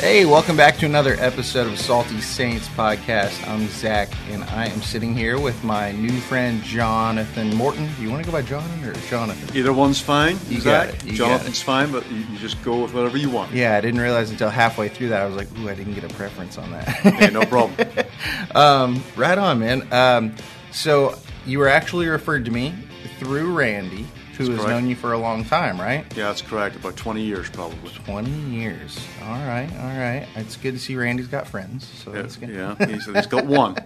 Hey, welcome back to another episode of Salty Saints Podcast. I'm Zach, and I am sitting here with my new friend, Jonathan Morton. Do you want to go by Jonathan or Jonathan? Either one's fine. You Zach. got it. Jonathan's fine, but you just go with whatever you want. Yeah, I didn't realize until halfway through that. I was like, ooh, I didn't get a preference on that. Hey, no problem. Right on, man. So you were actually referred to me through Randy, who has known you for a long time, right? Yeah, that's correct. About 20 years, probably. 20 years. All right. It's good to see Randy's got friends. So that's good. Yeah, he's got one.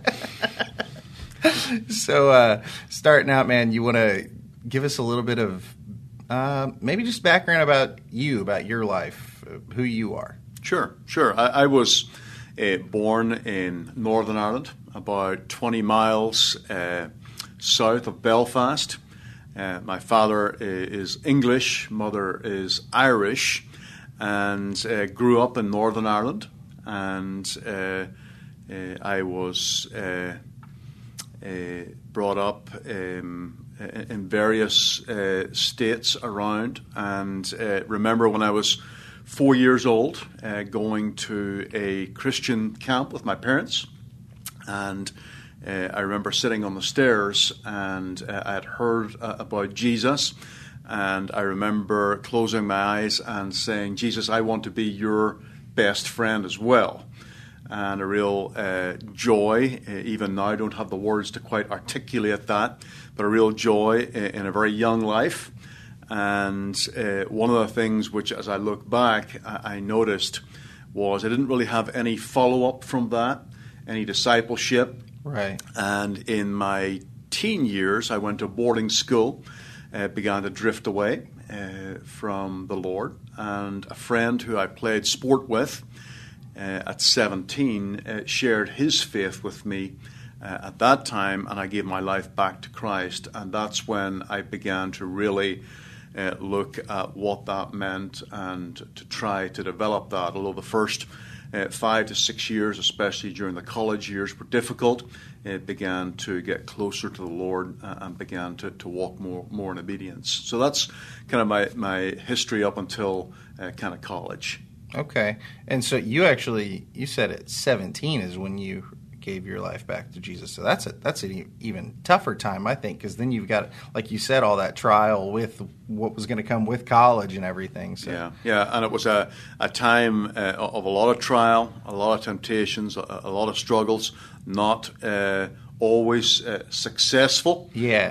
So, starting out, man, you want to give us a little bit of maybe just background about you, about your life, who you are. Sure. I was born in Northern Ireland, about 20 miles south of Belfast. My father is English, mother is Irish, and grew up in Northern Ireland. And I was brought up in various states around. And remember when I was 4 years old, going to a Christian camp with my parents. And I remember sitting on the stairs, and I had heard about Jesus, and I remember closing my eyes and saying, Jesus, I want to be your best friend as well. And a real joy, even now I don't have the words to quite articulate that, but a real joy in a very young life. And one of the things which, as I look back, I noticed was I didn't really have any follow-up from that, any discipleship. Right. And in my teen years, I went to boarding school, began to drift away from the Lord. And a friend who I played sport with at 17 shared his faith with me at that time, and I gave my life back to Christ. And that's when I began to really look at what that meant and to try to develop that. Although the first 5 to 6 years, especially during the college years, were difficult. It began to get closer to the Lord and began to walk more in obedience. So that's kind of my history up until kind of college. Okay. And so you said at 17 is when you gave your life back to Jesus. So that's an even tougher time, I think, because then you've got, like you said, all that trial with what was going to come with college and everything. So. Yeah, and it was a time of a lot of trial, a lot of temptations, a lot of struggles, not always successful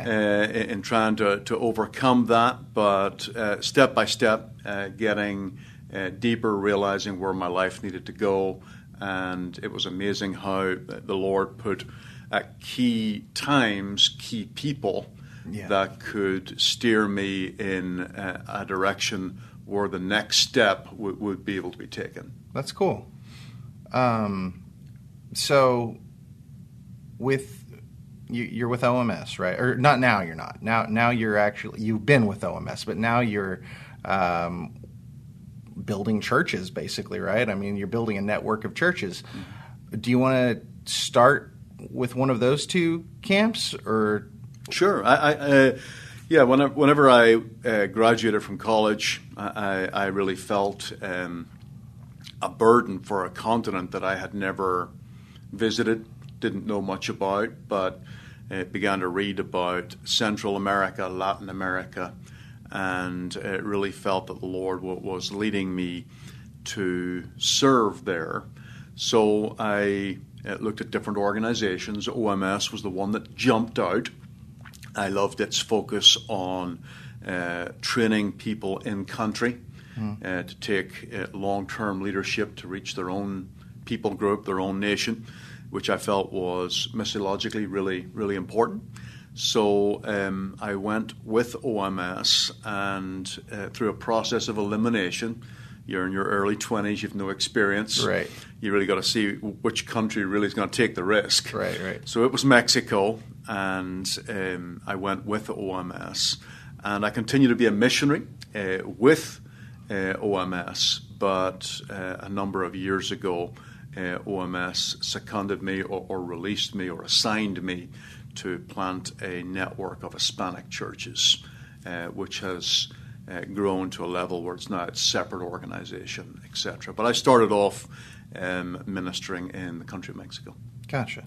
in trying to overcome that, but step by step, getting deeper, realizing where my life needed to go. And it was amazing how the Lord put at key times, key people that could steer me in a direction where the next step would be able to be taken. That's cool. So you're with OMS, right? Or not now, you're not. Now you've been with OMS, but now you're building churches, basically, right? I mean, you're building a network of churches. Do you want to start with one of those two camps, or? Sure. Whenever I graduated from college, I really felt a burden for a continent that I had never visited, didn't know much about, but began to read about Central America, Latin America, and really felt that the Lord was leading me to serve there. So I looked at different organizations. OMS was the one that jumped out. I loved its focus on training people in country to take long-term leadership to reach their own people group, their own nation, which I felt was missiologically really, really important. So I went with OMS, and through a process of elimination, you're in your early 20s, you've no experience. Right. You really got to see which country really is going to take the risk. Right. So it was Mexico, and I went with OMS. And I continue to be a missionary with OMS, but a number of years ago, OMS seconded me or released me or assigned me to plant a network of Hispanic churches, which has grown to a level where it's now a separate organization, etc. But I started off ministering in the country of Mexico. Gotcha.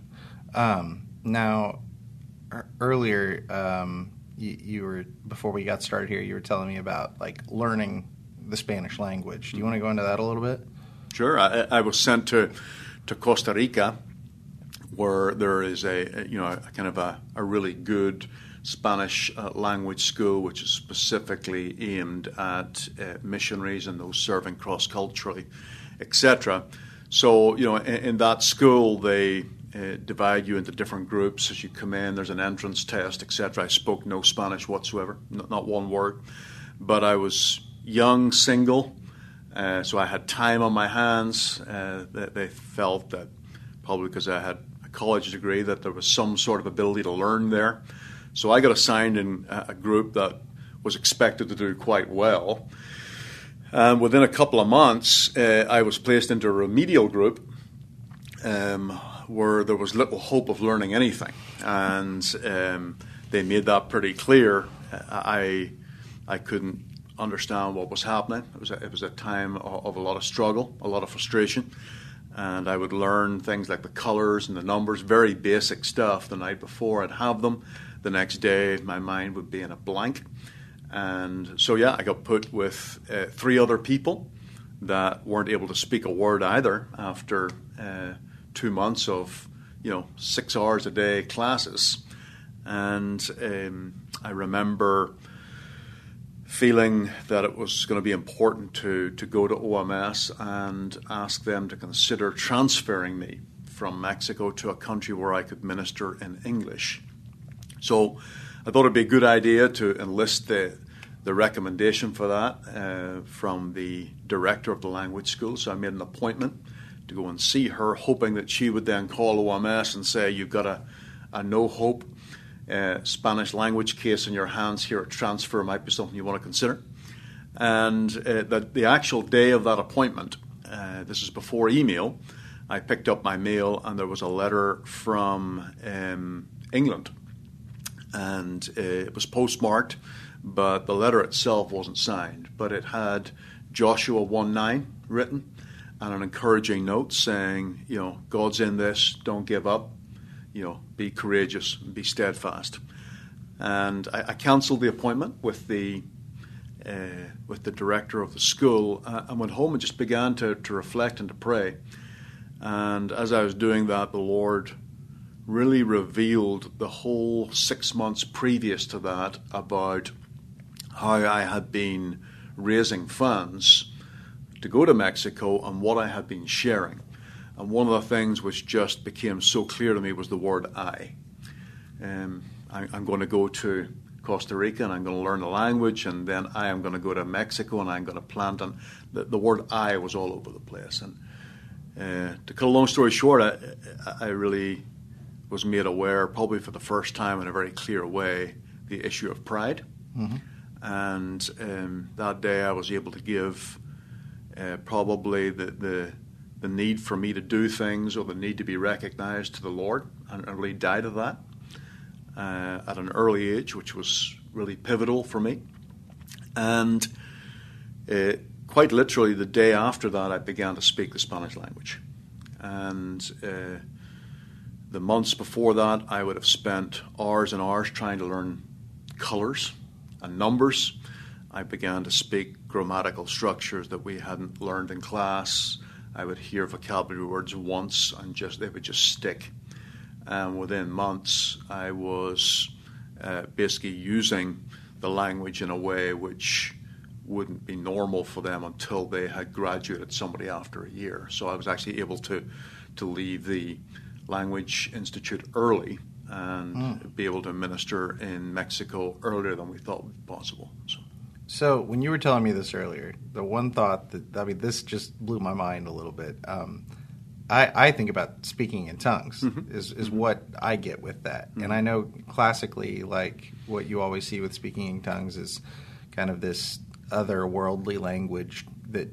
Now, earlier, you were, before we got started here, you were telling me about like learning the Spanish language. Do you want to go into that a little bit? Sure. I was sent to Costa Rica, where there is a kind of a really good Spanish language school, which is specifically aimed at missionaries and those serving cross-culturally, etc. So, in that school, they divide you into different groups as you come in. There's an entrance test, etc. I spoke no Spanish whatsoever, not one word. But I was young, single, so I had time on my hands. They felt that probably because I had a college degree that there was some sort of ability to learn there. So I got assigned in a group that was expected to do quite well. And within a couple of months, I was placed into a remedial group where there was little hope of learning anything. And they made that pretty clear. I couldn't understand what was happening. It was a time of a lot of struggle, a lot of frustration. And I would learn things like the colors and the numbers, very basic stuff the night before. I'd have them. The next day, my mind would be in a blank. And so, I got put with 3 other people that weren't able to speak a word either after 2 months of, 6 hours a day classes. And I remember feeling that it was going to be important to go to OMS and ask them to consider transferring me from Mexico to a country where I could minister in English. So I thought it'd be a good idea to enlist the recommendation for that from the director of the language school. So I made an appointment to go and see her, hoping that she would then call OMS and say, you've got a no-hope Spanish language case in your hands here. A transfer might be something you want to consider. And the actual day of that appointment, this is before email, I picked up my mail and there was a letter from England. And it was postmarked, but the letter itself wasn't signed. But it had Joshua 1:9 written and an encouraging note saying, God's in this, don't give up, be courageous, be steadfast. And I canceled the appointment with the director of the school and went home and just began to reflect and to pray. And as I was doing that, the Lord really revealed the whole 6 months previous to that about how I had been raising funds to go to Mexico and what I had been sharing. And one of the things which just became so clear to me was the word I. I'm going to go to Costa Rica and I'm going to learn the language, and then I am going to go to Mexico and I'm going to plant. And the word I was all over the place. And to cut a long story short, I really was made aware, probably for the first time in a very clear way, the issue of pride. Mm-hmm. And that day I was able to give probably the need for me to do things or the need to be recognized to the Lord, and I really died of that at an early age, which was really pivotal for me. And quite literally the day after that I began to speak the Spanish language. And the months before that, I would have spent hours and hours trying to learn colors and numbers. I began to speak grammatical structures that we hadn't learned in class. I would hear vocabulary words once and they would just stick. And within months, I was basically using the language in a way which wouldn't be normal for them until they had graduated somebody after a year. So I was actually able to leave the Language Institute early and be able to minister in Mexico earlier than we thought would be possible. So when you were telling me this earlier, the one thought this just blew my mind a little bit. I think about speaking in tongues is what I get with that. Mm-hmm. And I know classically, like what you always see with speaking in tongues is kind of this otherworldly language that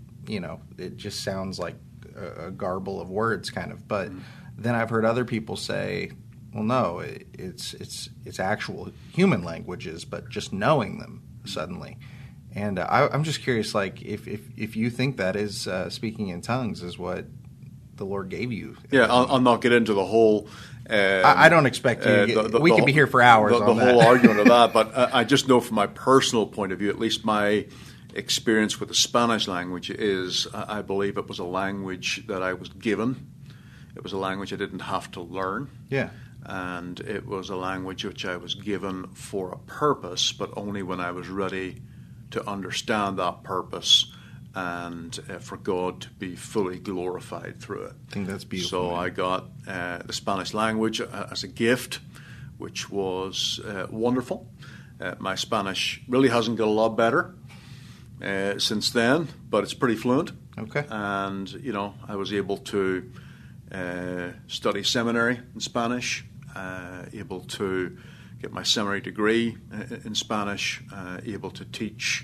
it just sounds like a garble of words kind of. But then I've heard other people say, well, no, it's actual human languages, but just knowing them suddenly. And I'm just curious, like, if you think that is speaking in tongues is what the Lord gave you. Yeah, I'll not get into the whole. I don't expect you. We could be here for hours the on that. whole argument of that, but I just know from my personal point of view, at least my experience with the Spanish language is, I believe it was a language that I was given. It was a language I didn't have to learn. Yeah. And it was a language which I was given for a purpose, but only when I was ready to understand that purpose and for God to be fully glorified through it. I think that's beautiful. So I got the Spanish language as a gift, which was wonderful. My Spanish really hasn't got a lot better since then, but it's pretty fluent. Okay. And, you know, I was able to study seminary in Spanish, able to get my seminary degree in Spanish, able to teach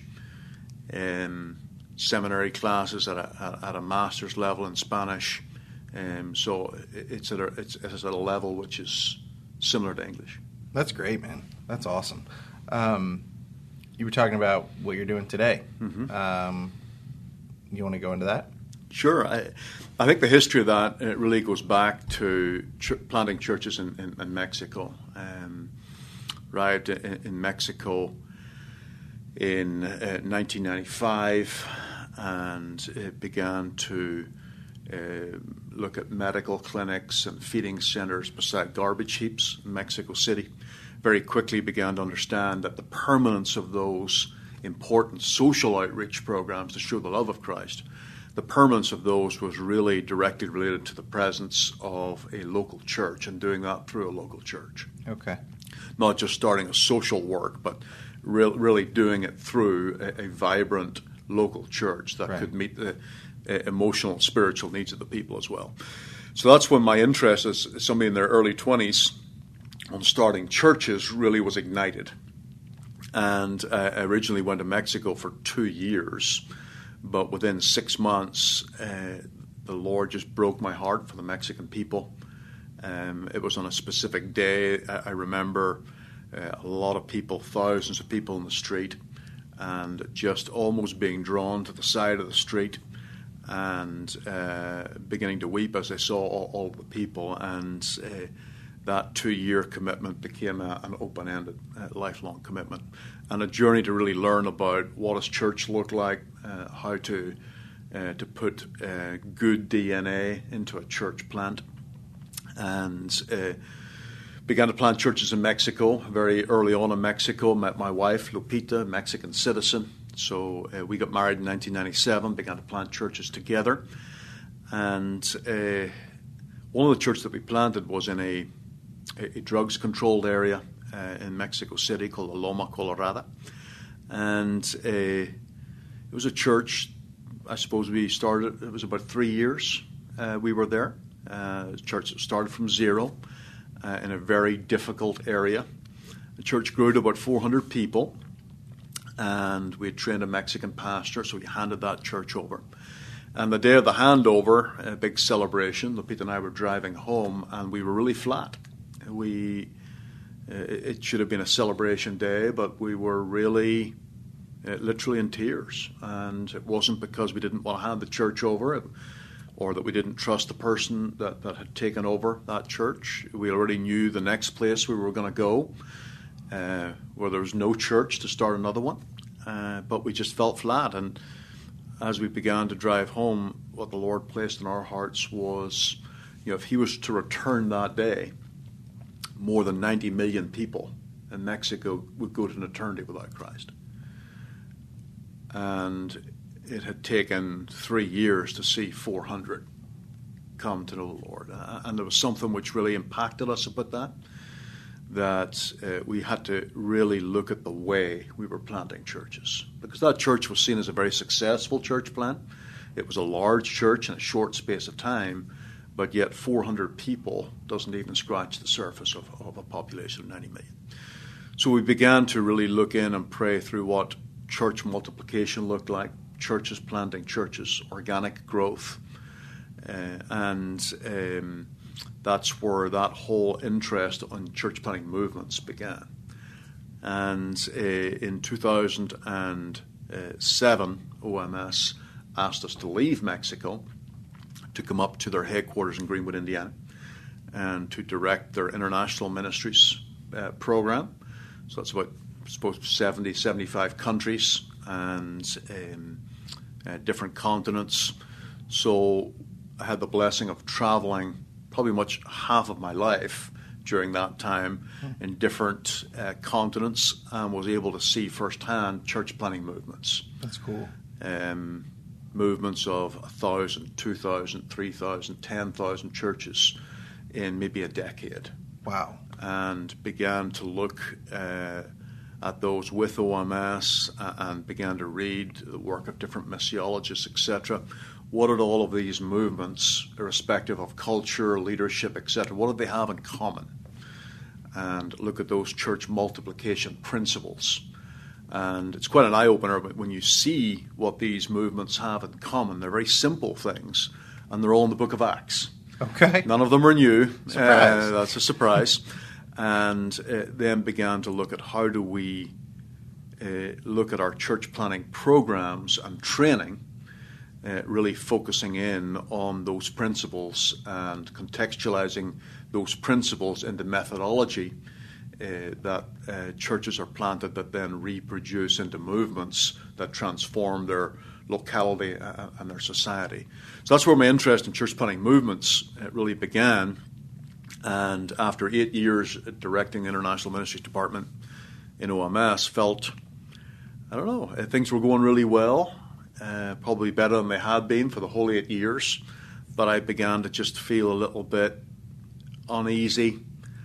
seminary classes at a master's level in Spanish. So it's at a level which is similar to English. That's great, man. That's awesome. You were talking about what you're doing today. Mm-hmm. You want to go into that? Sure. I think the history of that really goes back to planting churches in Mexico. Arrived in Mexico in 1995 and began to look at medical clinics and feeding centers beside garbage heaps in Mexico City. Very quickly began to understand that the permanence of those important social outreach programs to show the love of Christ, the permanence of those was really directly related to the presence of a local church and doing that through a local church. Okay. Not just starting a social work, but really doing it through a vibrant local church that could meet the emotional and spiritual needs of the people as well. So that's when my interest as somebody in their early 20s on starting churches really was ignited. And I originally went to Mexico for 2 years, but within 6 months, the Lord just broke my heart for the Mexican people. It was on a specific day. I remember a lot of people, thousands of people in the street, and just almost being drawn to the side of the street and beginning to weep as I saw all the people. And that 2-year commitment became an open-ended, lifelong commitment, and a journey to really learn about what does church look like, how to put good DNA into a church plant, and began to plant churches in Mexico. Very early on in Mexico, met my wife, Lupita, Mexican citizen. So we got married in 1997, began to plant churches together. And one of the churches that we planted was in a drugs-controlled area in Mexico City called La Loma Colorada. And it was a church, I suppose we started, it was about 3 years we were there. A church that started from zero in a very difficult area. The church grew to about 400 people, and we had trained a Mexican pastor, so we handed that church over. And the day of the handover, a big celebration, Lupita and I were driving home, and we were really flat. It should have been a celebration day, but we were really literally in tears. And it wasn't because we didn't want to hand the church over, or that we didn't trust the person that had taken over that church. We already knew the next place we were going to go, where there was no church, to start another one. But we just felt flat. And as we began to drive home, what the Lord placed in our hearts was, if He was to return that day, more than 90 million people in Mexico would go to an eternity without Christ. And it had taken 3 years to see 400 come to know the Lord. And there was something which really impacted us about that we had to really look at the way we were planting churches. Because that church was seen as a very successful church plant. It was a large church in a short space of time, but yet 400 people doesn't even scratch the surface of a population of 90 million. So we began to really look in and pray through what church multiplication looked like, churches planting churches, organic growth. And that's where that whole interest in church planting movements began. And in 2000 and 1997, OMS asked us to leave Mexico to come up to their headquarters in Greenwood, Indiana, and to direct their international ministries program. So that's about, I suppose, 70, 75 countries and different continents. So I had the blessing of traveling probably much half of my life during that time in different continents, and was able to see firsthand church planting movements. That's cool. Movements of 1,000, 2,000, 3,000, 10,000 churches in maybe a decade. Wow. And began to look at those with OMS and began to read the work of different missiologists, etc. What did all of these movements, irrespective of culture, leadership, etc., what did they have in common? And look at those church multiplication principles. And it's quite an eye-opener when you see what these movements have in common. They're very simple things, and they're all in the book of Acts. Okay. None of them are new. Surprise. That's a surprise. And then began to look at how do we look at our church planting programs and training, really focusing in on those principles and contextualizing those principles into methodology that churches are planted that then reproduce into movements that transform their locality and their society. So that's where my interest in church planting movements really began. And after 8 years directing the International Ministries Department in OMS, felt, I don't know, things were going really well, probably better than they had been for the whole 8 years. But I began to just feel a little bit uneasy,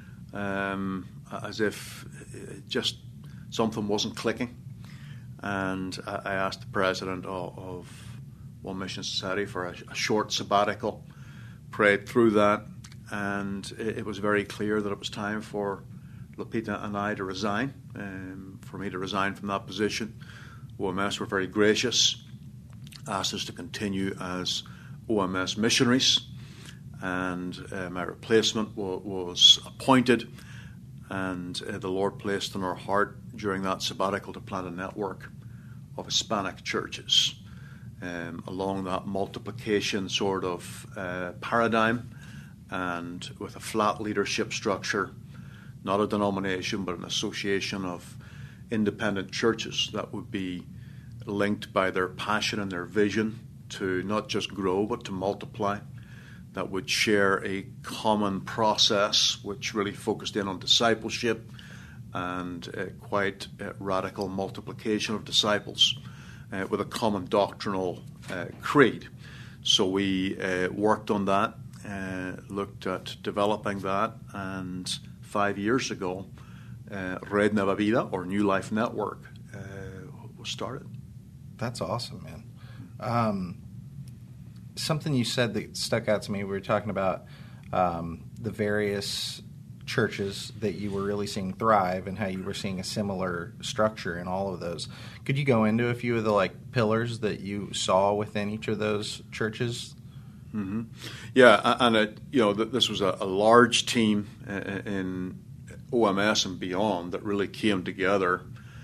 as if just something wasn't clicking. And I asked the president of One Mission Society for a short sabbatical, prayed through that, and it was very clear that it was time for Lupita and I to resign, for me to resign from that position. OMS were very gracious, asked us to continue as OMS missionaries, and my replacement was appointed, and the Lord placed in our heart during that sabbatical to plant a network of Hispanic churches along that multiplication sort of paradigm, and with a flat leadership structure, not a denomination but an association of independent churches that would be linked by their passion and their vision to not just grow but to multiply, that would share a common process which really focused in on discipleship and quite radical multiplication of disciples with a common doctrinal creed. So we worked on that, looked at developing that, and 5 years ago, Red Nueva Vida, or New Life Network, was started. That's awesome, man. Something you said that stuck out to me, we were talking about the various churches that you were really seeing thrive and how you were seeing a similar structure in all of those. Could you go into a few of the pillars that you saw within each of those churches? Mm-hmm. Yeah, and this was a large team in OMS and beyond that really came together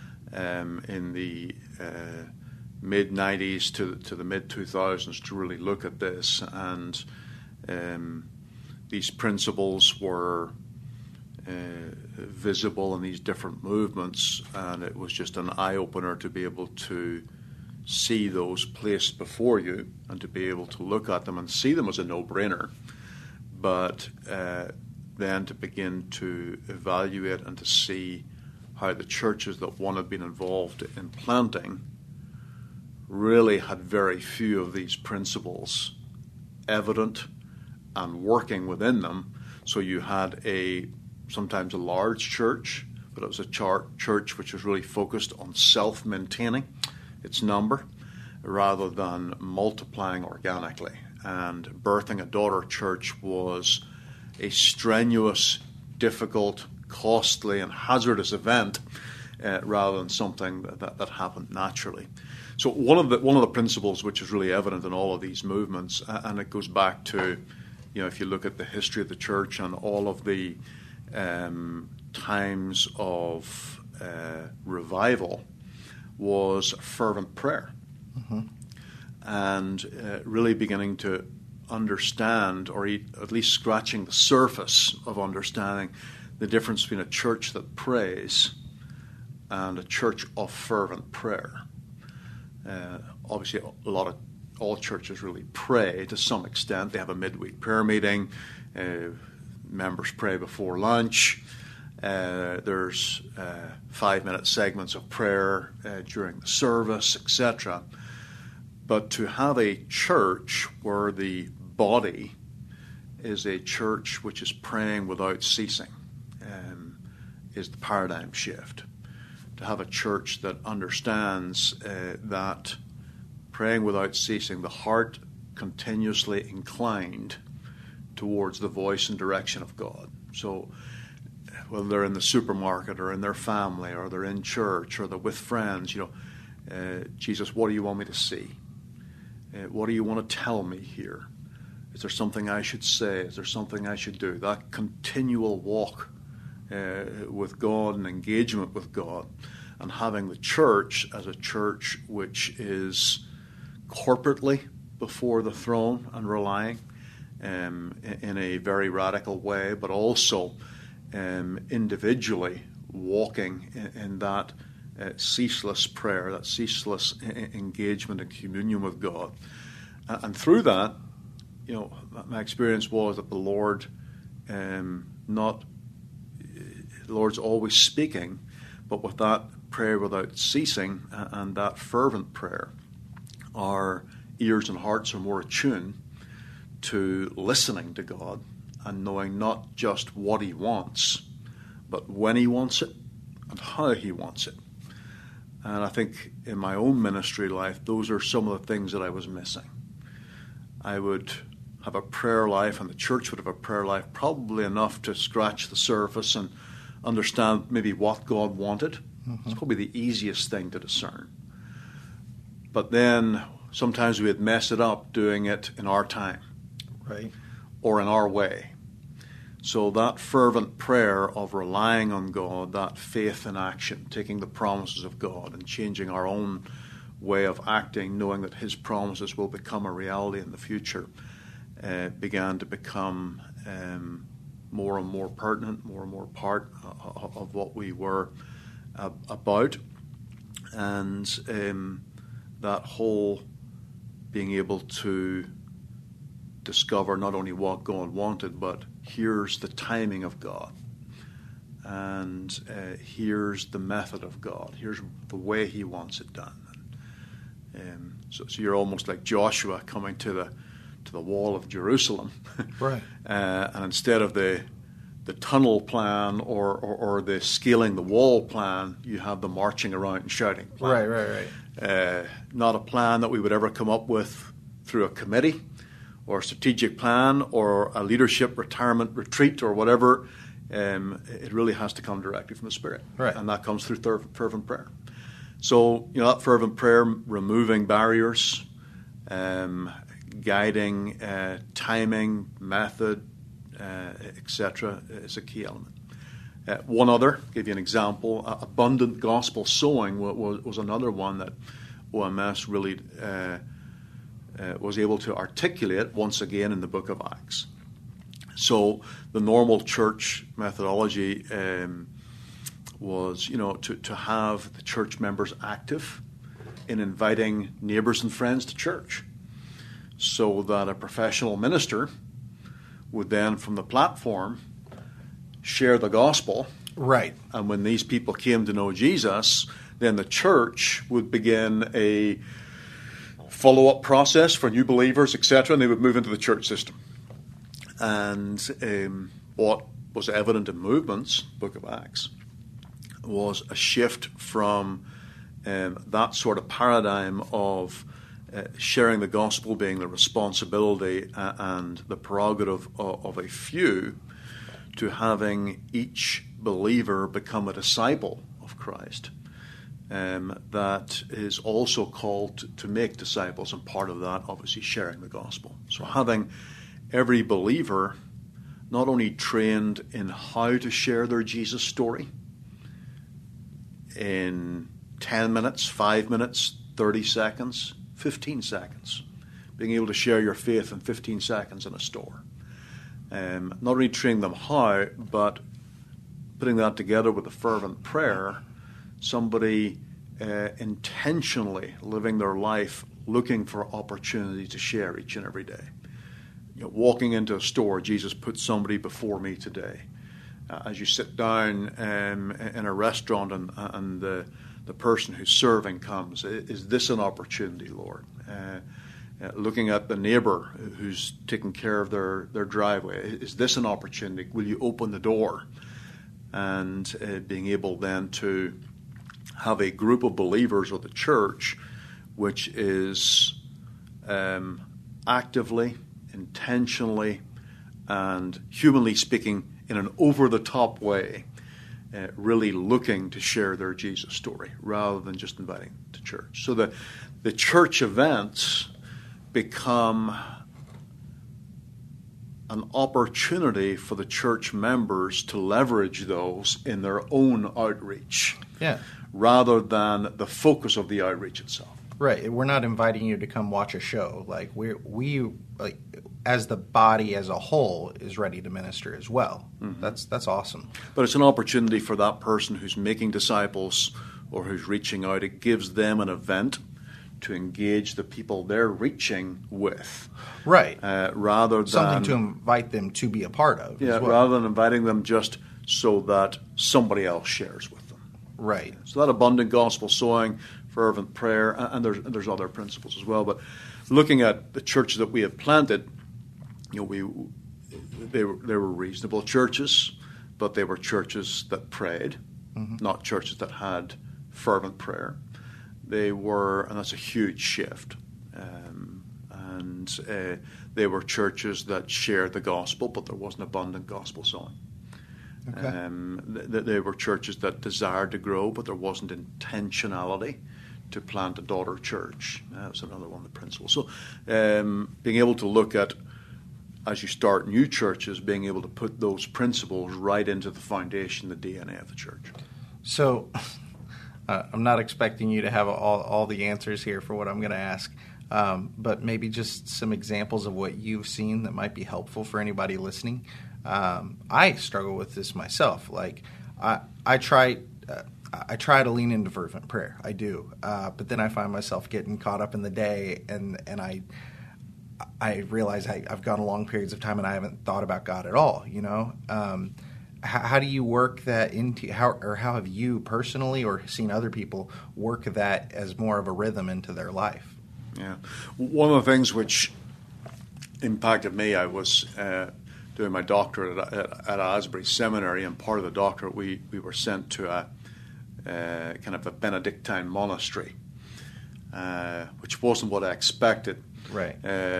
in the mid-90s to the mid-2000s to really look at this, and these principles were visible in these different movements, and it was just an eye-opener to be able to see those placed before you and to be able to look at them and see them as a no-brainer, but then to begin to evaluate and to see how the churches that one had been involved in planting really had very few of these principles evident and working within them. So you had sometimes a large church, but it was a church which was really focused on self-maintaining its number rather than multiplying organically. And birthing a daughter church was a strenuous, difficult, costly, and hazardous event rather than something that happened naturally. So one of the principles which is really evident in all of these movements, and it goes back to, if you look at the history of the church and all of the times of revival, was fervent prayer. And really beginning to understand, or at least scratching the surface of understanding, the difference between a church that prays and a church of fervent prayer. Obviously, all churches really pray to some extent. They have a midweek prayer meeting. Members pray before lunch. There's 5-minute segments of prayer during the service, etc. But to have a church where the body is a church which is praying without ceasing is the paradigm shift. To have a church that understands that praying without ceasing, the heart continuously inclined towards the voice and direction of God. So whether they're in the supermarket or in their family or they're in church or they're with friends, Jesus, what do you want me to see? What do you want to tell me here? Is there something I should say? Is there something I should do? That continual walk with God and engagement with God, and having the church as a church which is corporately before the throne and relying in a very radical way, but also individually walking in that ceaseless prayer, that ceaseless engagement and communion with God. And through that, my experience was that the Lord, the Lord's always speaking, but with that prayer without ceasing and that fervent prayer, our ears and hearts are more attuned to listening to God and knowing not just what He wants, but when He wants it and how He wants it. And I think in my own ministry life, those are some of the things that I was missing. I would have a prayer life, and the church would have a prayer life, probably enough to scratch the surface and understand maybe what God wanted. It's probably the easiest thing to discern. But then sometimes we would mess it up doing it in our time, right, or in our way. So that fervent prayer of relying on God, that faith in action, taking the promises of God and changing our own way of acting, knowing that His promises will become a reality in the future, began to become more and more pertinent, more and more part of what we were about. And that whole being able to discover not only what God wanted, but here's the timing of God, and here's the method of God, here's the way He wants it done. So you're almost like Joshua coming to the wall of Jerusalem, right? And instead of the tunnel plan or the scaling the wall plan, you have the marching around and shouting plan. Right. Not a plan that we would ever come up with through a committee or a strategic plan or a leadership retirement retreat or whatever. It really has to come directly from the Spirit. Right. And that comes through fervent prayer. So, that fervent prayer, removing barriers, guiding, timing, method, etc., is a key element. One other, give you an example, abundant gospel sowing was another one that OMS really was able to articulate once again in the book of Acts. So the normal church methodology was, to have the church members active in inviting neighbors and friends to church, so that a professional minister would then, from the platform, share the gospel. Right. And when these people came to know Jesus, then the church would begin a follow-up process for new believers, etc., and they would move into the church system. And what was evident in movements, Book of Acts, was a shift from that sort of paradigm of sharing the gospel being the responsibility and the prerogative of a few, to having each believer become a disciple of Christ. That is also called to make disciples, and part of that, obviously, sharing the gospel. So having every believer not only trained in how to share their Jesus story, in 10 minutes, 5 minutes, 30 seconds, 15 seconds. Being able to share your faith in 15 seconds in a store. Not only training them how, but putting that together with a fervent prayer, somebody intentionally living their life looking for opportunity to share each and every day. Walking into a store, Jesus put somebody before me today. As you sit down in a restaurant and the person who's serving comes, is this an opportunity, Lord? Looking at the neighbor who's taking care of their driveway, is this an opportunity? Will you open the door? And being able then to have a group of believers or the church which is actively, intentionally, and humanly speaking in an over-the-top way, really looking to share their Jesus story rather than just inviting to church. So the church events become an opportunity for the church members to leverage those in their own outreach, rather than the focus of the outreach itself. Right. We're not inviting you to come watch a show. Like we as the body as a whole is ready to minister as well. Mm-hmm. That's awesome. But it's an opportunity for that person who's making disciples or who's reaching out. It gives them an event to engage the people they're reaching with. Right. Rather than something to invite them to be a part of. Yeah. As well. Rather than inviting them just so that somebody else shares with them. Right. So that abundant gospel sowing, fervent prayer, and there's other principles as well. But looking at the churches that we have planted, they were reasonable churches, but they were churches that prayed, not churches that had fervent prayer. They were, and that's a huge shift. They were churches that shared the gospel, but there wasn't abundant gospel sowing. Okay. They were churches that desired to grow, but there wasn't intentionality to plant a daughter church. That's another one of the principles. So being able to look at, as you start new churches, being able to put those principles right into the foundation, the DNA of the church. So I'm not expecting you to have all the answers here for what I'm going to ask, but maybe just some examples of what you've seen that might be helpful for anybody listening. I struggle with this myself. Like I try to lean into fervent prayer. I do, but then I find myself getting caught up in the day, and I realize I've gone long periods of time and I haven't thought about God at all. How do you work that into how have you personally or seen other people work that as more of a rhythm into their life? Yeah, one of the things which impacted me, I was doing my doctorate at Asbury Seminary, and part of the doctorate we were sent to a kind of a Benedictine monastery, which wasn't what I expected. Right.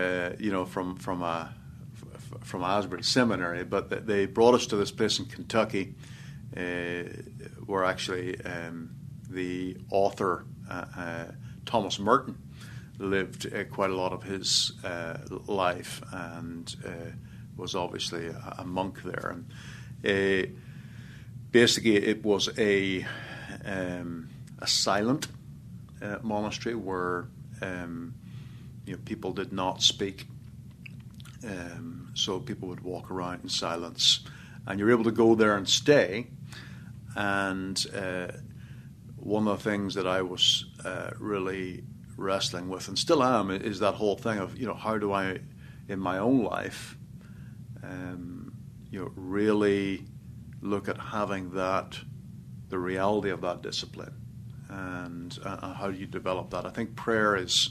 From Asbury Seminary, but they brought us to this place in Kentucky, where actually the author Thomas Merton lived quite a lot of his life, and was obviously a monk there. And basically, it was a silent monastery where people did not speak. So people would walk around in silence, and you're able to go there and stay. And one of the things that I was really wrestling with, and still am, is that whole thing of how do I, in my own life, really look at having the reality of that discipline, and how do you develop that? I think prayer is,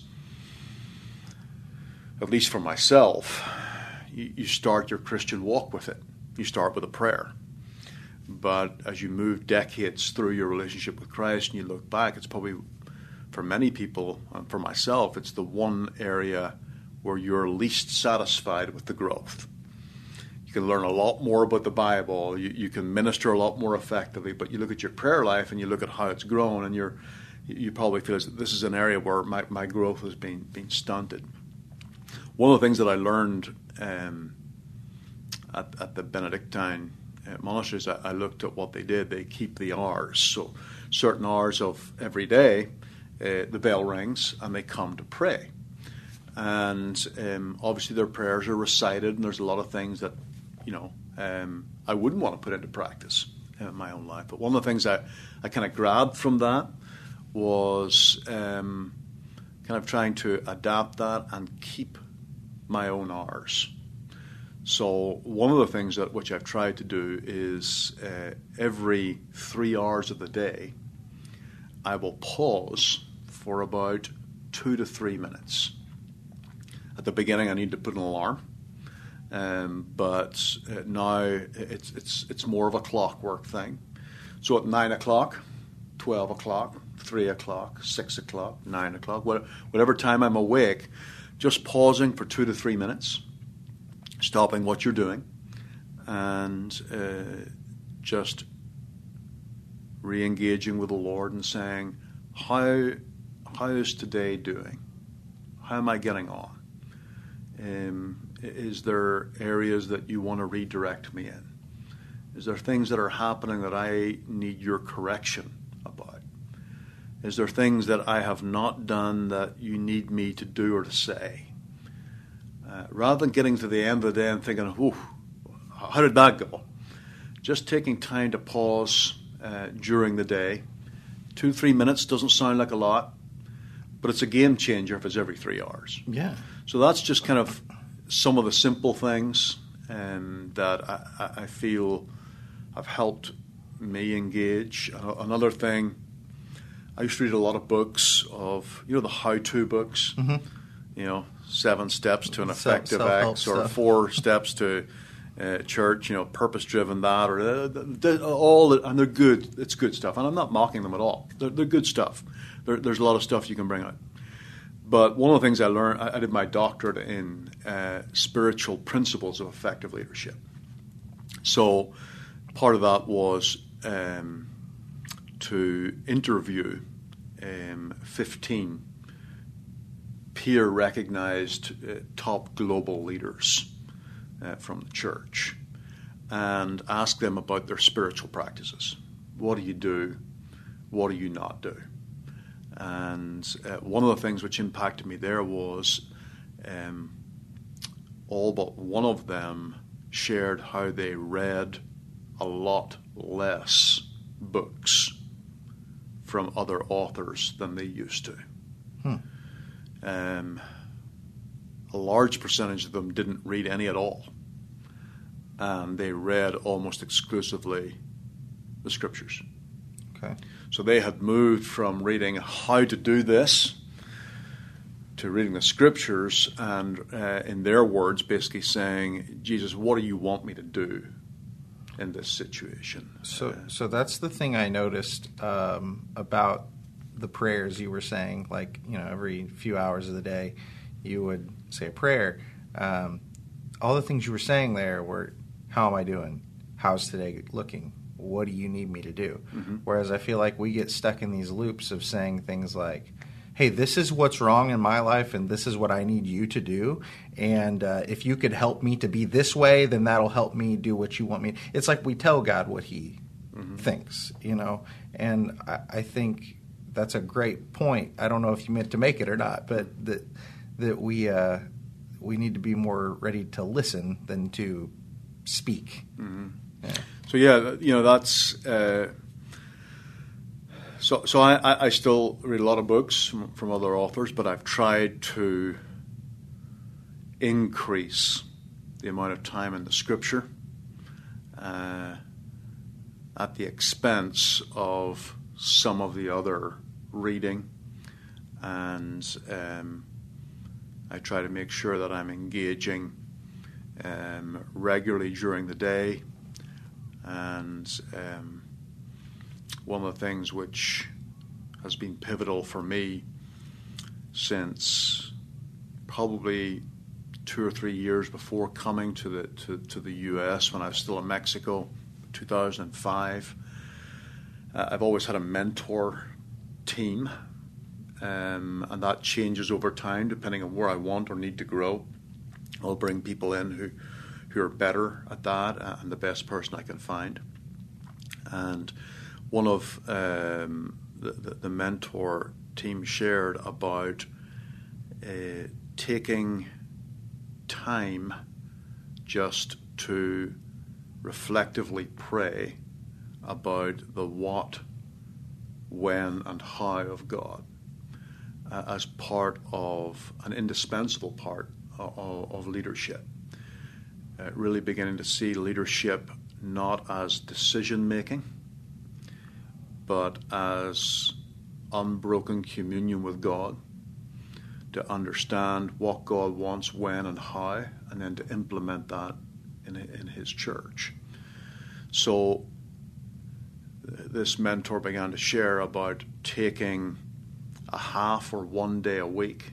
at least for myself, you start your Christian walk with it. You start with a prayer. But as you move decades through your relationship with Christ and you look back, it's probably, for many people, and for myself, it's the one area where you're least satisfied with the growth. You can learn a lot more about the Bible. You can minister a lot more effectively, but you look at your prayer life and you look at how it's grown, and you probably feel this is an area where my growth has been stunted. One of the things that I learned at the Benedictine monasteries, I looked at what they did. They keep the hours. So certain hours of every day, the bell rings and they come to pray. And obviously their prayers are recited, and there's a lot of things that, I wouldn't want to put into practice in my own life. But one of the things I kind of grabbed from that was kind of trying to adapt that and keep my own hours. So one of the things which I've tried to do is every 3 hours of the day, I will pause for about 2 to 3 minutes. At the beginning, I need to put an alarm, but now it's more of a clockwork thing. So at 9 o'clock, 12 o'clock, 3 o'clock, 6 o'clock, 9 o'clock, whatever time I'm awake, just pausing for 2 to 3 minutes, stopping what you're doing, and just re-engaging with the Lord and saying, how is today doing? How am I getting on? Is there areas that you want to redirect me in? Is there things that are happening that I need your correction about? Is there things that I have not done that you need me to do or to say? Rather than getting to the end of the day and thinking, how did that go? Just taking time to pause during the day. 2-3 minutes doesn't sound like a lot, but it's a game changer if it's every 3 hours. Yeah. So that's just kind of some of the simple things that I feel have helped me engage. Another thing, I used to read a lot of books of, the how-to books, 7 steps to an effective X, or 4 steps to church, purpose-driven that, or and they're good. It's good stuff, and I'm not mocking them at all. They're good stuff. There's a lot of stuff you can bring out. But one of the things I learned, I did my doctorate in spiritual principles of effective leadership. So part of that was to interview 15 peer-recognized top global leaders from the church and ask them about their spiritual practices. What do you do? What do you not do? And one of the things which impacted me there was all but one of them shared how they read a lot less books from other authors than they used to. A large percentage of them didn't read any at all. And they read almost exclusively the scriptures. Okay. So they had moved from reading how to do this to reading the scriptures and, in their words, basically saying, Jesus, what do you want me to do in this situation? So that's the thing I noticed about the prayers you were saying, like, every few hours of the day you would say a prayer. All the things you were saying there were, how am I doing? How's today looking? What do you need me to do? Mm-hmm. Whereas I feel like we get stuck in these loops of saying things like, hey, this is what's wrong in my life and this is what I need you to do. And if you could help me to be this way, then that'll help me do what you want me. It's like we tell God what he thinks, And I think that's a great point. I don't know if you meant to make it or not, but that we need to be more ready to listen than to speak. Mm-hmm. Yeah. So that's so I still read a lot of books from other authors, but I've tried to increase the amount of time in the Scripture at the expense of some of the other reading, and I try to make sure that I'm engaging regularly during the day. And one of the things which has been pivotal for me since probably 2 or 3 years before coming to the U.S., when I was still in Mexico, 2005, I've always had a mentor team, and that changes over time depending on where I want or need to grow. I'll bring people in who who are better at that and the best person I can find. And one of the mentor team shared about taking time just to reflectively pray about the what, when, and how of God as part of an indispensable part of leadership. Really beginning to see leadership not as decision-making, but as unbroken communion with God, to understand what God wants, when, and how, and then to implement that in His church. So this mentor began to share about taking a half or 1 day a week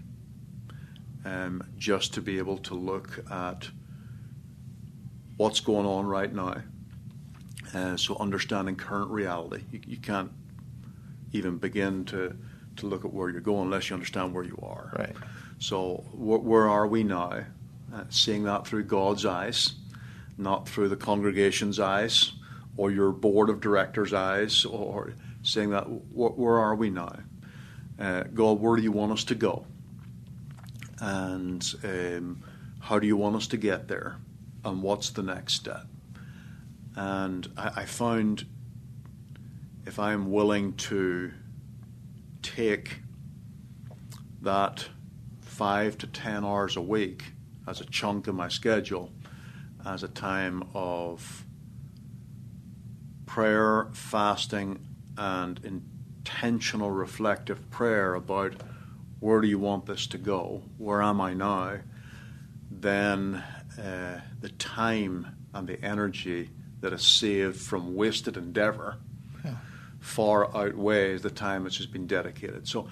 just to be able to look at what's going on right now. So understanding current reality. You can't even begin to look at where you're going unless you understand where you are. Right. So where are we now? Seeing that through God's eyes, not through the congregation's eyes or your board of directors' eyes, or saying that where are we now? God, where do you want us to go? And how do you want us to get there? And what's the next step? And I found if I'm willing to take that 5 to 10 hours a week as a chunk of my schedule, as a time of prayer, fasting, and intentional reflective prayer about where do you want this to go, where am I now, then the time and the energy that is saved from wasted endeavor far outweighs the time which has been dedicated. So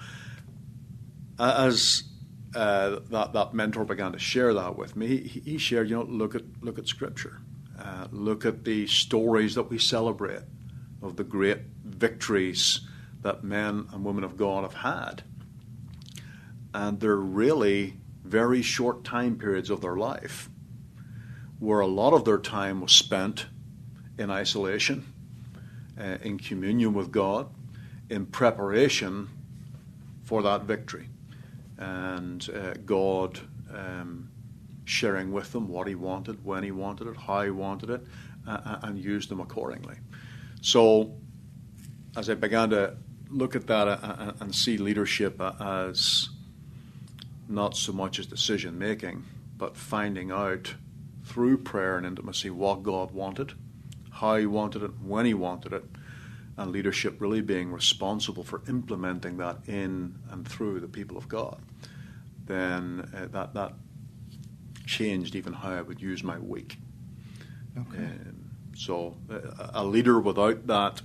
as that mentor began to share that with me, he shared, look at Scripture. Look at the stories that we celebrate of the great victories that men and women of God have had. And they're really very short time periods of their life where a lot of their time was spent in isolation, in communion with God, in preparation for that victory. And God sharing with them what He wanted, when He wanted it, how He wanted it, and used them accordingly. So as I began to look at that and see leadership as not so much as decision-making, but finding out through prayer and intimacy what God wanted, how He wanted it, when He wanted it, and leadership really being responsible for implementing that in and through the people of God, then that changed even how I would use my week. Okay. So a leader without that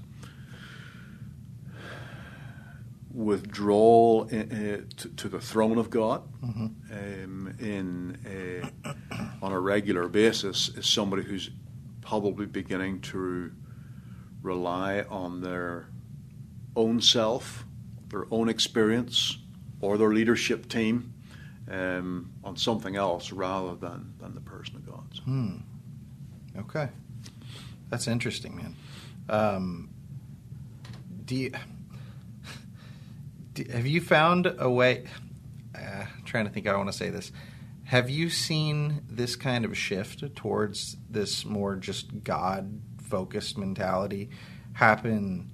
withdrawal to the throne of God on a regular basis is somebody who's probably beginning to rely on their own self, their own experience, or their leadership team on something else rather than the person of God. Okay. That's interesting, man. Have you found a way... trying to think how I want to say this. Have you seen this kind of shift towards this more just God-focused mentality happen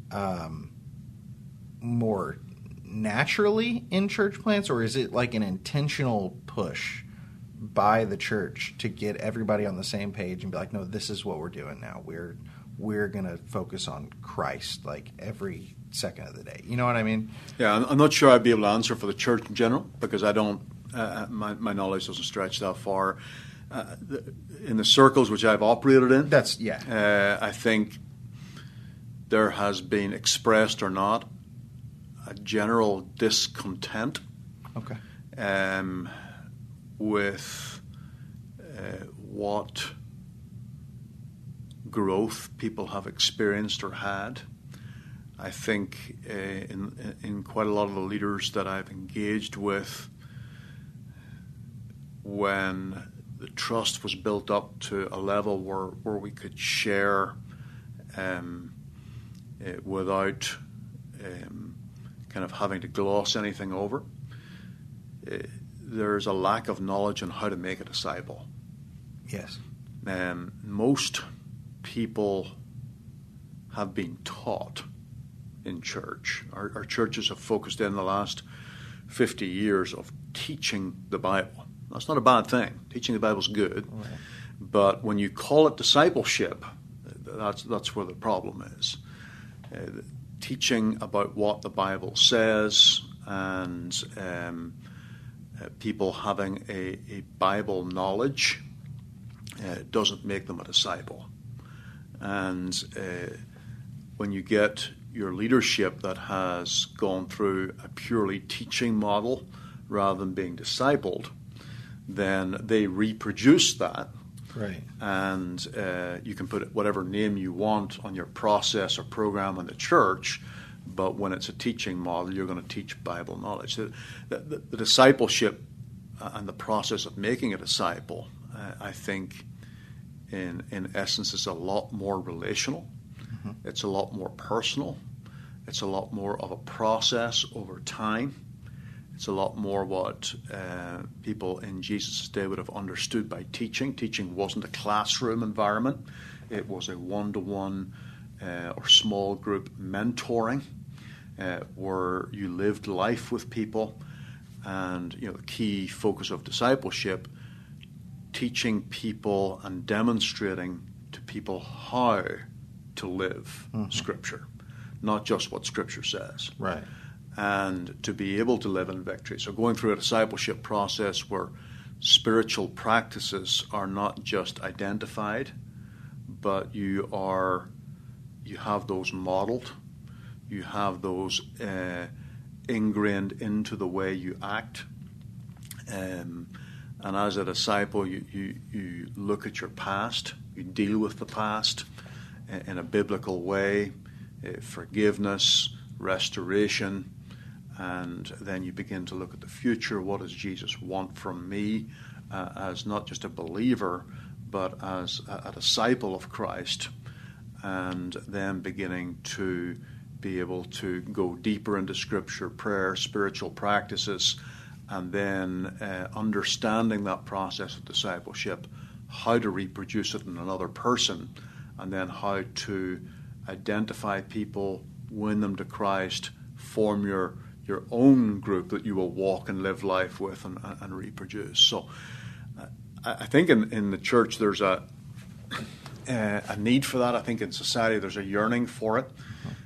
more naturally in church plants, or is it like an intentional push by the church to get everybody on the same page and be like, no, this is what we're doing now. We're going to focus on Christ like every second of the day. You know what I mean? Yeah, I'm not sure I'd be able to answer for the church in general because I don't. My knowledge doesn't stretch that far. In the circles which I've operated in, I think there has been, expressed or not, a general discontent. Okay. With what growth people have experienced or had. I think in quite a lot of the leaders that I've engaged with, when the trust was built up to a level where we could share without kind of having to gloss anything over. There's a lack of knowledge on how to make a disciple. Yes. Most people have been taught in church. Our churches have focused in the last 50 years of teaching the Bible. That's not a bad thing. Teaching the Bible is good. Right. But when you call it discipleship, that's where the problem is. Teaching about what the Bible says and people having a Bible knowledge doesn't make them a disciple. And when you get your leadership that has gone through a purely teaching model rather than being discipled, then they reproduce that. Right. And you can put whatever name you want on your process or program in the church, but when it's a teaching model, you're going to teach Bible knowledge. The discipleship and the process of making a disciple, I think, in essence, is a lot more relational. Mm-hmm. It's a lot more personal. It's a lot more of a process over time. It's a lot more what people in Jesus' day would have understood by teaching. Teaching wasn't a classroom environment. It was a one-to-one or small group mentoring where you lived life with people. And the key focus of discipleship, teaching people and demonstrating to people how to live mm-hmm. Scripture, not just what Scripture says. Right. And to be able to live in victory. So going through a discipleship process where spiritual practices are not just identified, but you have those modeled, you have those ingrained into the way you act. And as a disciple, you look at your past, you deal with the past in a biblical way, forgiveness, restoration, and then you begin to look at the future. What does Jesus want from me as not just a believer, but as a disciple of Christ? And then beginning to be able to go deeper into Scripture, prayer, spiritual practices, and then understanding that process of discipleship, how to reproduce it in another person, and then how to identify people, win them to Christ, form your own group that you will walk and live life with and reproduce. So I think in the church there's a need for that. I think in society there's a yearning for it.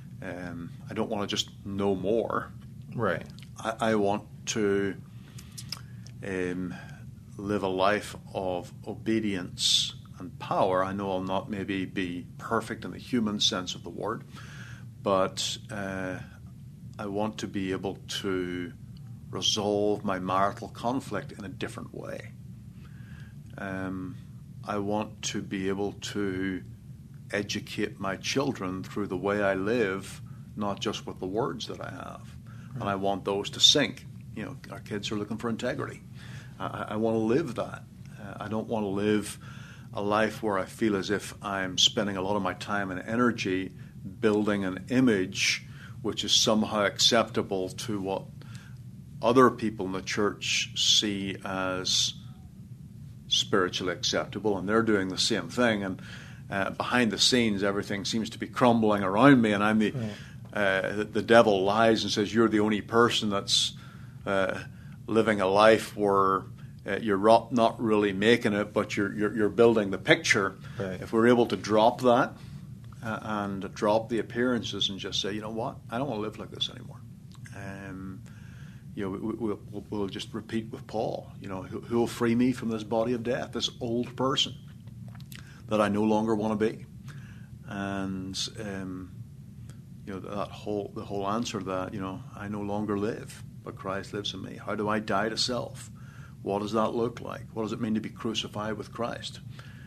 I don't want to just know more. Right. I want to live a life of obedience and power. I know I'll not maybe be perfect in the human sense of the word, but I want to be able to resolve my marital conflict in a different way. I want to be able to educate my children through the way I live, not just with the words that I have. Right. And I want those to sync. Our kids are looking for integrity. I want to live that. I don't want to live a life where I feel as if I'm spending a lot of my time and energy building an image which is somehow acceptable to what other people in the church see as spiritually acceptable, and they're doing the same thing. And behind the scenes, everything seems to be crumbling around me, and I'm the devil lies and says you're the only person that's living a life where you're not really making it, but you're building the picture. Right. If we're able to drop that and drop the appearances and just say, you know what, I don't want to live like this anymore. We'll just repeat with Paul. Who will free me from this body of death, this old person that I no longer want to be? And the whole answer to that, I no longer live, but Christ lives in me. How do I die to self? What does that look like? What does it mean to be crucified with Christ?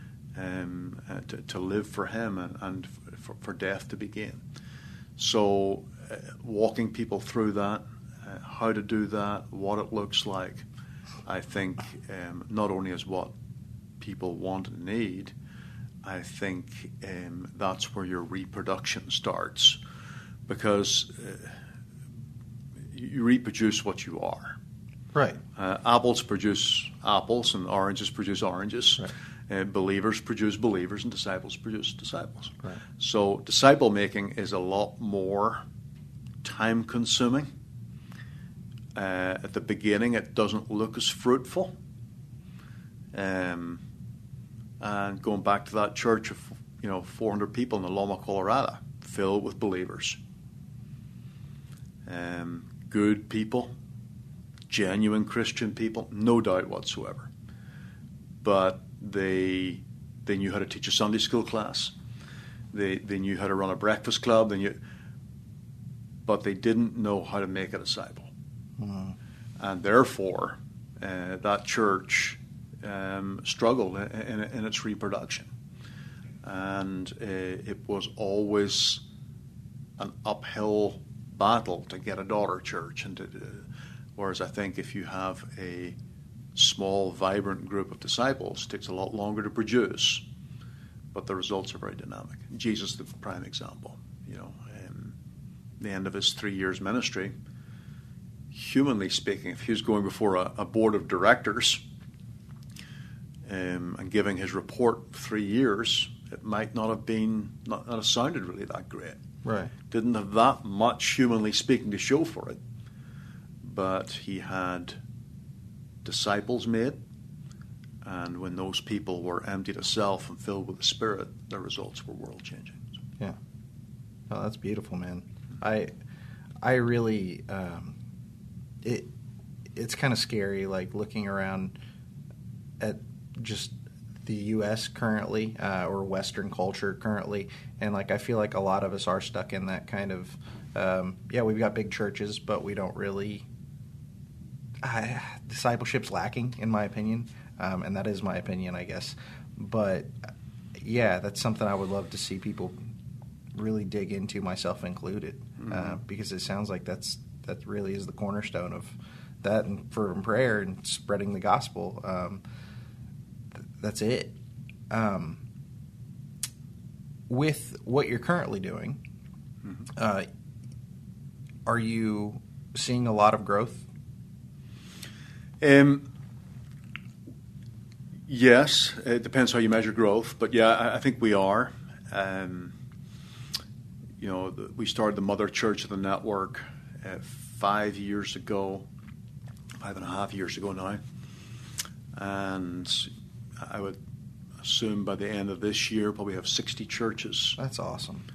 To live for Him and for death to begin. So walking people through that, how to do that, what it looks like, I think not only is what people want and need, I think that's where your reproduction starts, because you reproduce what you are. Right. Apples produce apples, and oranges produce oranges. Right. Believers produce believers, and disciples produce disciples. Right. So disciple making is a lot more time consuming. At the beginning, it doesn't look as fruitful. And going back to that church of 400 people in the Loma Colorado, filled with believers, good people, genuine Christian people, no doubt whatsoever. But they knew how to teach a Sunday school class. They knew how to run a breakfast club. But they didn't know how to make a disciple. Mm-hmm. And therefore, that church struggled in its reproduction. And it was always an uphill battle to get a daughter church. Whereas I think if you have a small, vibrant group of disciples, it takes a lot longer to produce, but the results are very dynamic. Jesus is the prime example. The end of his 3 years ministry, humanly speaking, if he was going before a board of directors and giving his report 3 years, it might not have sounded really that great. Right. Didn't have that much, humanly speaking, to show for it. But he had disciples made, and when those people were emptied of self and filled with the Spirit, the results were world-changing. Yeah. Oh, that's beautiful, man. I really, it's kind of scary, like looking around at just the U.S. currently, or Western culture currently, and like I feel like a lot of us are stuck in that kind of, we've got big churches, but we don't really, discipleship's lacking, in my opinion, and that is my opinion, I guess. But yeah, that's something I would love to see people really dig into, myself included, because it sounds like that really is the cornerstone of that, and for prayer and spreading the gospel. That's it. With what you're currently doing, are you seeing a lot of growth? Yes, it depends how you measure growth, but yeah, I think we are. We started the mother church of the network 5 years ago, 5.5 years ago now, and I would assume by the end of this year probably have 60 churches. That's awesome.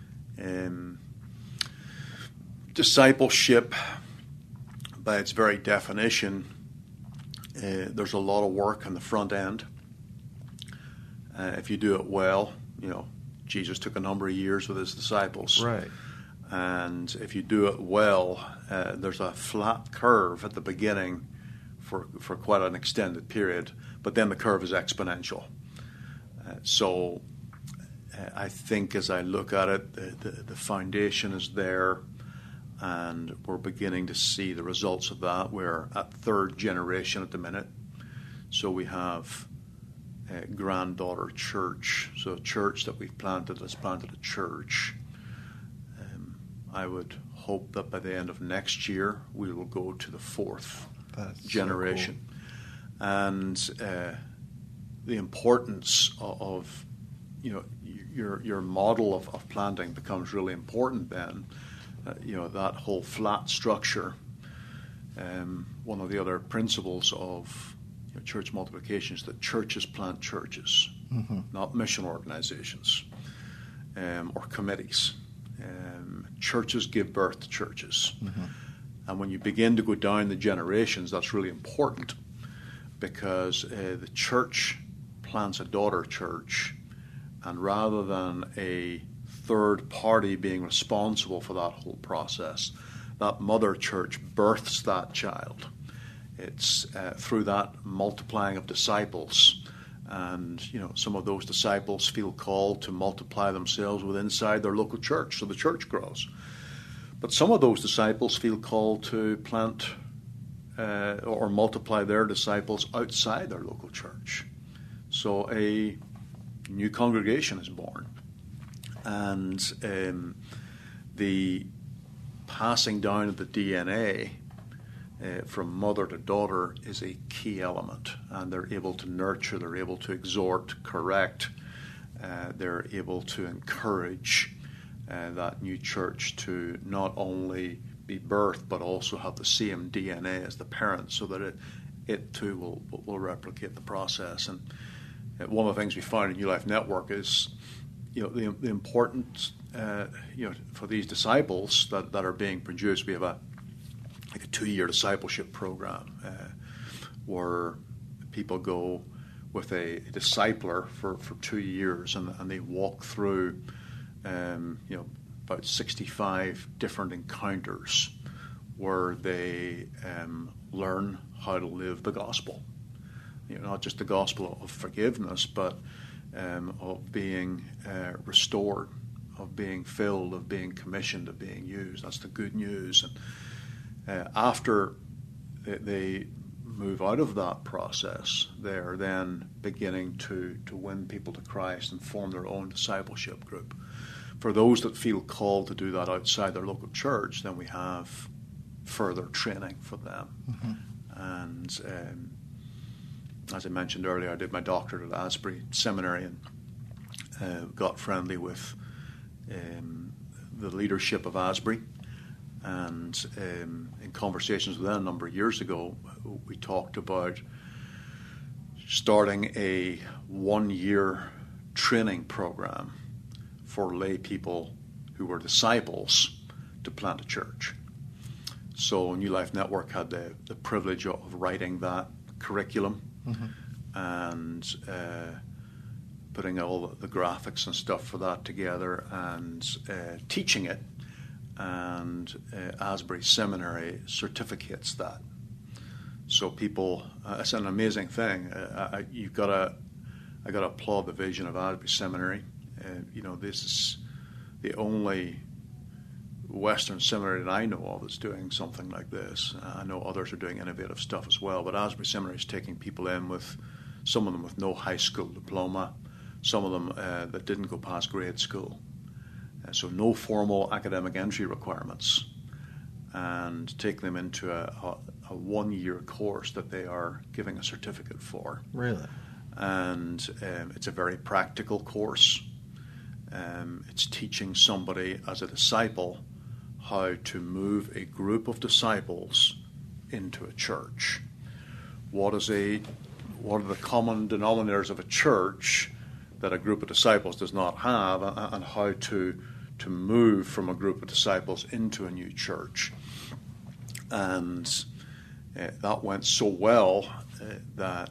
Discipleship, by its very definition, there's a lot of work on the front end. If you do it well, Jesus took a number of years with his disciples. Right. And if you do it well, there's a flat curve at the beginning for quite an extended period, but then the curve is exponential. So I think as I look at it, the foundation is there, and we're beginning to see the results of that. We're at third generation at the minute. So we have a granddaughter church, so a church that we've planted has planted a church. I would hope that by the end of next year we will go to the fourth generation. So cool. And the importance of your model of planting becomes really important then. That whole flat structure. One of the other principles of church multiplication is that churches plant churches, not mission organizations or committees. Churches give birth to churches. And when you begin to go down the generations, that's really important, because the church plants a daughter church, and rather than a third party being responsible for that whole process, that mother church births that child. It's through that multiplying of disciples, and some of those disciples feel called to multiply themselves inside their local church, so the church grows. But some of those disciples feel called to plant or multiply their disciples outside their local church. So a new congregation is born. And the passing down of the DNA from mother to daughter is a key element. And they're able to nurture, they're able to exhort, correct, they're able to encourage that new church to not only be birthed but also have the same DNA as the parents, so that it too will replicate the process. And one of the things we found in New Life Network is, the importance, for these disciples that are being produced. We have a 2-year discipleship program where people go with a discipler for 2 years, and they walk through, about 65 different encounters where they learn how to live the gospel. Not just the gospel of forgiveness, but of being restored, of being filled, of being commissioned, of being used. That's the good news. And after they move out of that process, they're then beginning to win people to Christ and form their own discipleship group. For those that feel called to do that outside their local church, then we have further training for them. Mm-hmm. And as I mentioned earlier, I did my doctorate at Asbury Seminary and got friendly with the leadership of Asbury. And in conversations with them a number of years ago, we talked about starting a 1-year training program for lay people who were disciples to plant a church. So New Life Network had the privilege of writing that curriculum. Mm-hmm. And putting all the graphics and stuff for that together and teaching it. And Asbury Seminary certificates that. So people, it's an amazing thing. I got to applaud the vision of Asbury Seminary. This is the only Western seminary that I know of that's doing something like this. I know others are doing innovative stuff as well, but Asbury Seminary is taking people in with, some of them with no high school diploma, some of them that didn't go past grade school. So no formal academic entry requirements, and take them into a 1-year course that they are giving a certificate for. Really? And it's a very practical course. It's teaching somebody as a disciple how to move a group of disciples into a church. What are the common denominators of a church that a group of disciples does not have, and how to move from a group of disciples into a new church. And that went so well that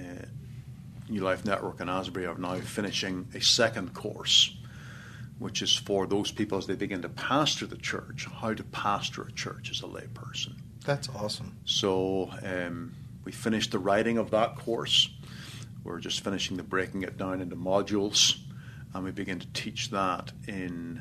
New Life Network and Asbury are now finishing a second course, which is for those people as they begin to pastor the church, how to pastor a church as a lay person. That's awesome. So we finished the writing of that course. We're just finishing the breaking it down into modules, and we begin to teach that in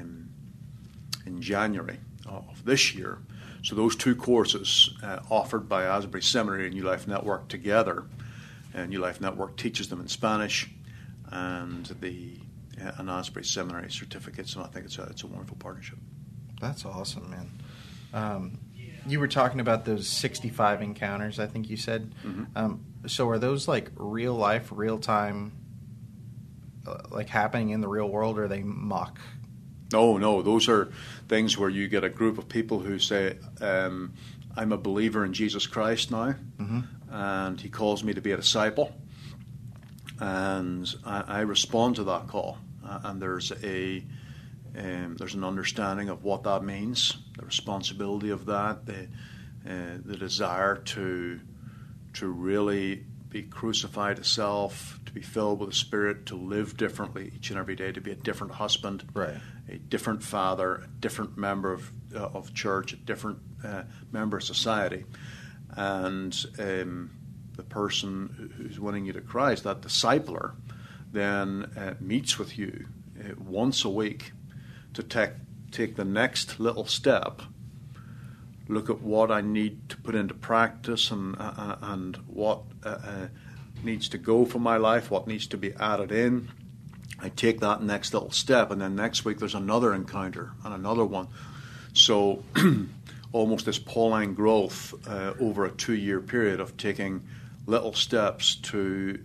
January of this year. So those two courses offered by Asbury Seminary and New Life Network together, New Life Network teaches them in Spanish, and an Asbury Seminary certificates, and I think it's a wonderful partnership. That's awesome, man. You were talking about those 65 encounters, I think you said. Mm-hmm. So are those like real life, real time, like happening in the real world, or are they mock? No, those are things where you get a group of people who say, I'm a believer in Jesus Christ now, mm-hmm. and he calls me to be a disciple. And I respond to that call. And there's an understanding of what that means, the responsibility of that, the desire to really be crucified to self, to be filled with the Spirit, to live differently each and every day, to be a different husband, right, a different father, a different member of church, a different member of society. And the person who's winning you to Christ, that discipler, then meets with you once a week to take the next little step, look at what I need to put into practice and what needs to go from my life, what needs to be added in. I take that next little step, and then next week there's another encounter and another one. So almost this Pauline growth over a 2-year period of taking little steps to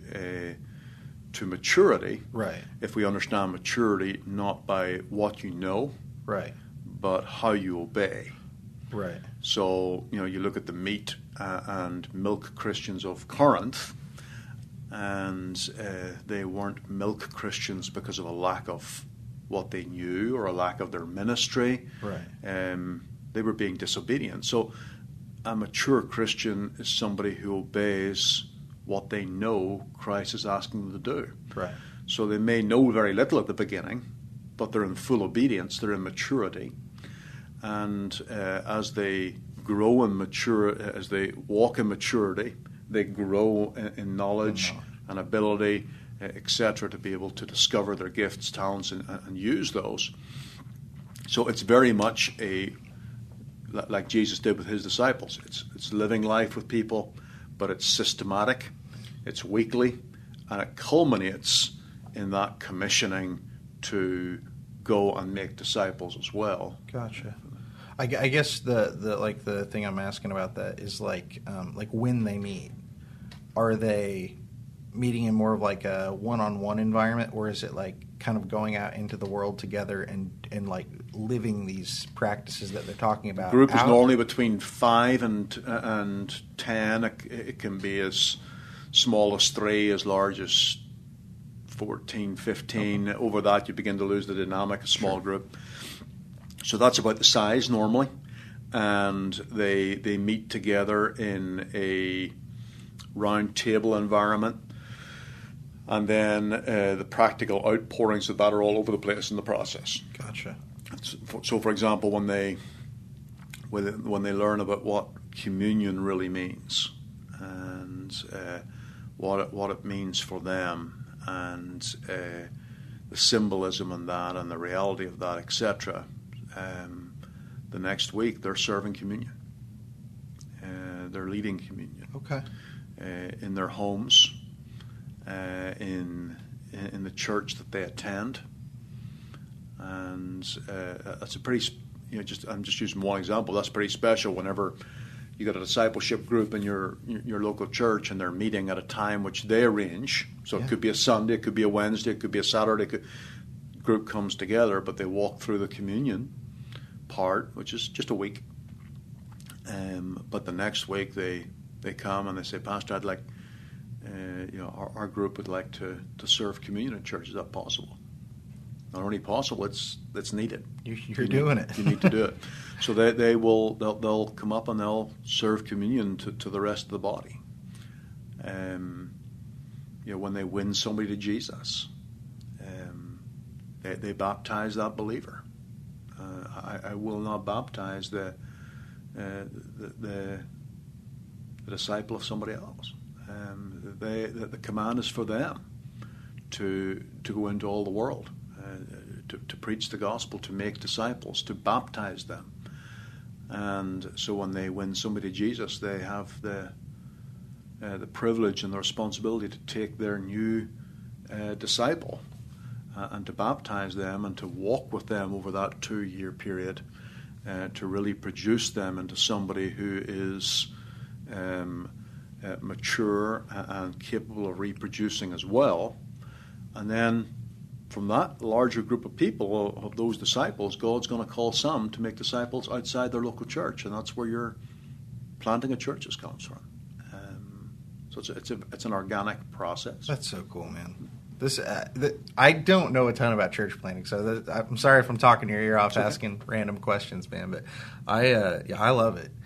maturity. Right. If we understand maturity not by what you know, right, but how you obey. Right. So, you look at the meat and milk Christians of Corinth, and they weren't milk Christians because of a lack of what they knew or a lack of their ministry. Right. They were being disobedient. So a mature Christian is somebody who obeys what they know Christ is asking them to do. Right. So they may know very little at the beginning, but they're in full obedience, they're in maturity. And as they grow and mature, as they walk in maturity, they grow in knowledge and ability, etc., to be able to discover their gifts, talents, and use those. So it's very much like Jesus did with his disciples. It's living life with people, but it's systematic, it's weekly, and it culminates in that commissioning to go and make disciples as well. Gotcha. I guess the thing I'm asking about that is like when they meet, are they meeting in more of like a one-on-one environment, or is it like kind of going out into the world together and like living these practices that they're talking about? The group is normally between 5 and 10. It can be as small as 3, as large as 14, 15. Okay. Over that, you begin to lose the dynamic, a small group. So that's about the size normally. And they meet together in a round table environment. And then the practical outpourings of that are all over the place in the process. Gotcha. So, for example, when they learn about what communion really means and what it means for them, and the symbolism in that and the reality of that, etc., the next week they're serving communion. They're leading communion. Okay. In their homes. In the church that they attend, and that's a pretty, I'm just using one example. That's pretty special. Whenever you got a discipleship group in your local church, and they're meeting at a time which they arrange. So It could be a Sunday, it could be a Wednesday, it could be a Saturday. Group comes together, but they walk through the communion part, which is just a week. But the next week they come and they say, Pastor, I'd like. Our group would like to serve communion at church. Is that possible? Not only possible, it's needed. You're doing it. You need to do it. So they'll come up and they'll serve communion to the rest of the body. When they win somebody to Jesus, they baptize that believer. I will not baptize the disciple of somebody else. The command is for them to go into all the world, to preach the gospel, to make disciples, to baptize them. And so when they win somebody to Jesus, they have the privilege and the responsibility to take their new disciple and to baptize them and to walk with them over that 2-year period, to really produce them into somebody who is mature and capable of reproducing as well. And then from that larger group of people, of those disciples, God's going to call some to make disciples outside their local church, and that's where your planting of churches comes from. So it's an organic process. That's so cool, man. I don't know a ton about church planting, so I'm sorry if I'm talking your ear off asking random questions, man. But I love it.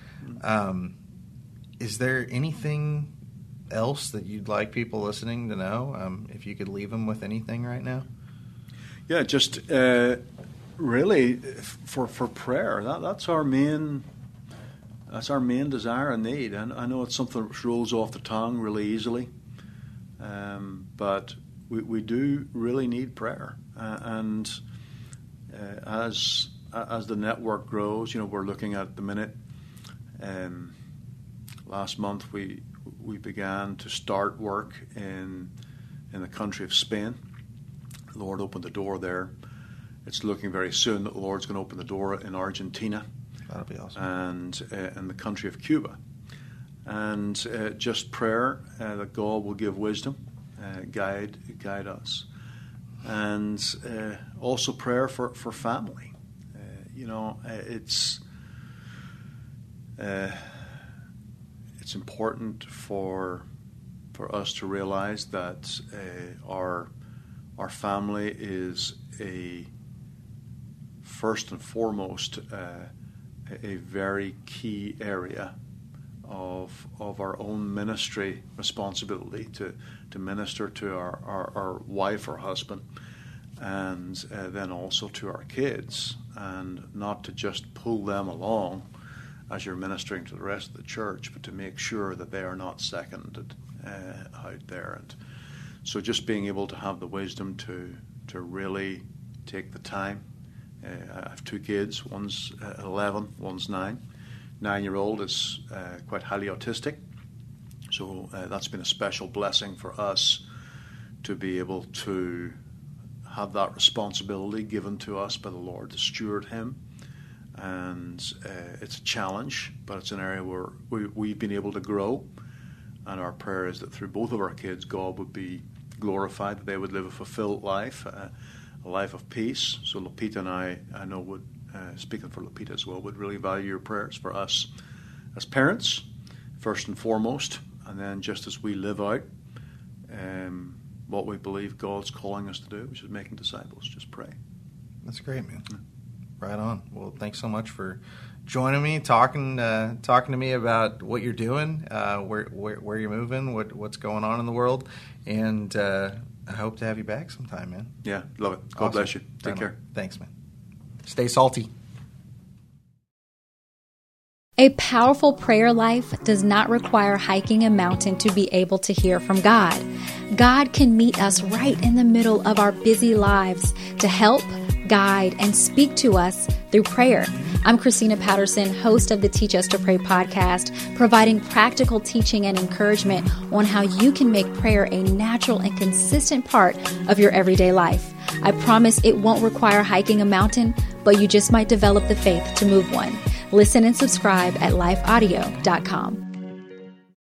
Is there anything else that you'd like people listening to know? If you could leave them with anything right now? Yeah, just really for prayer. That's our main desire and need. And I know it's something that rolls off the tongue really easily, but we do really need prayer. And as the network grows, we're looking at the minute. Last month we we began to start work in the country of Spain. The Lord opened the door there. It's looking very soon that the Lord's going to open the door in Argentina. That'll be awesome. And in the country of Cuba. And just prayer that God will give wisdom, guide us. And also prayer for family. It's important for us to realize that our family is first and foremost a very key area of our own ministry responsibility to minister to our wife or husband, and then also to our kids, and not to just pull them along as you're ministering to the rest of the church, but to make sure that they are not seconded out there. And so just being able to have the wisdom to really take the time. I have two kids, one's 11, one's 9. 9-year-old is quite highly autistic, so that's been a special blessing for us to be able to have that responsibility given to us by the Lord to steward him. And it's a challenge, but it's an area where we've been able to grow, and our prayer is that through both of our kids, God would be glorified, that they would live a fulfilled life, a life of peace. So Lupita and I know would, speaking for Lupita as well, would really value your prayers for us as parents, first and foremost, and then just as we live out what we believe God's calling us to do, which is making disciples. Just pray. That's great, man. Yeah. Right on. Well, thanks so much for joining me, talking to me about what you're doing, where you're moving, what's going on in the world, and I hope to have you back sometime, man. Yeah, love it. God bless you. Take care. Thanks, man. Stay salty. A powerful prayer life does not require hiking a mountain to be able to hear from God. God can meet us right in the middle of our busy lives to help, guide, and speak to us through prayer. I'm Christina Patterson, host of the Teach Us to Pray podcast, providing practical teaching and encouragement on how you can make prayer a natural and consistent part of your everyday life. I promise it won't require hiking a mountain, but you just might develop the faith to move one. Listen and subscribe at lifeaudio.com.